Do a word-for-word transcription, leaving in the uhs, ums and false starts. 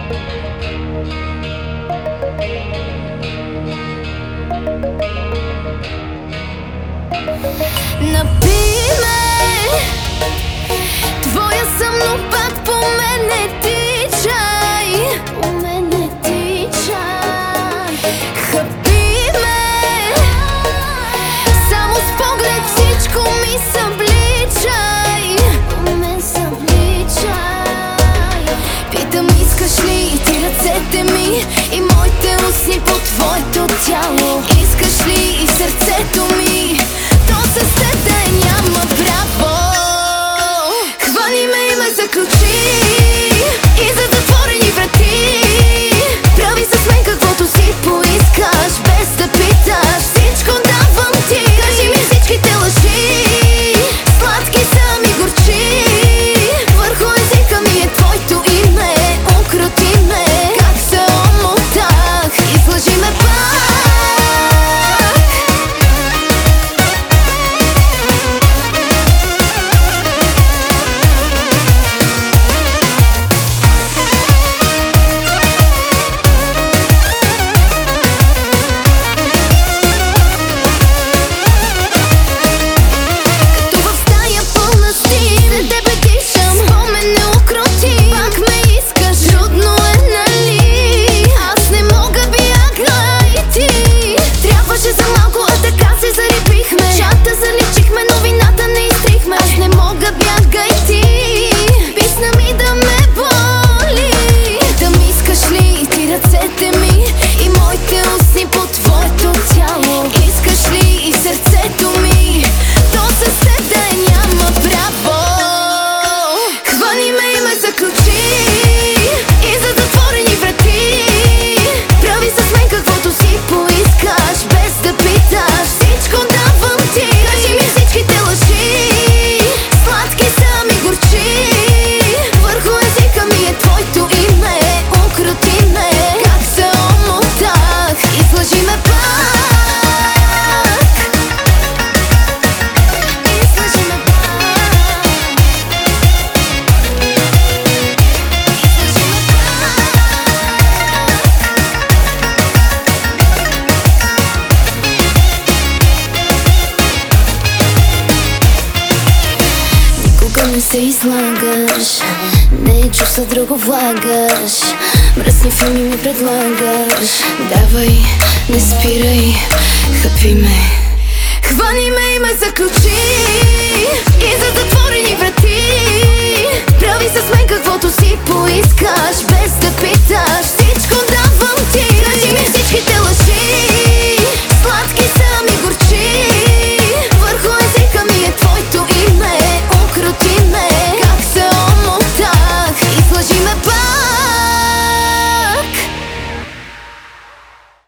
Напий ме, твоя съм, но пак по мен не тичай, по мен не тичай. Хапи ме, само с поглед всичко ми събличай, по мен събличай. Питам, искаш ли и ти ръцете ми и моите устни по твоето тяло? Искаш ли и сърцето ми? То със теб няма право. Хвани ме и ме заключи и за затворени врати. Прави с мен каквото си поискаш, без да питаш. Всичко давам ти. Кажи ми всичките лъжи, сладки са ми, горчи. Върху езика ми е твоето име. Укроти ме, как се омотах. Излъжи ме пак. Не се излагаш, не чувства друго влагаш. Мръсни филми ми предлагаш. Давай, не спирай, хапи ме. Хвани ме и ме заключи и за да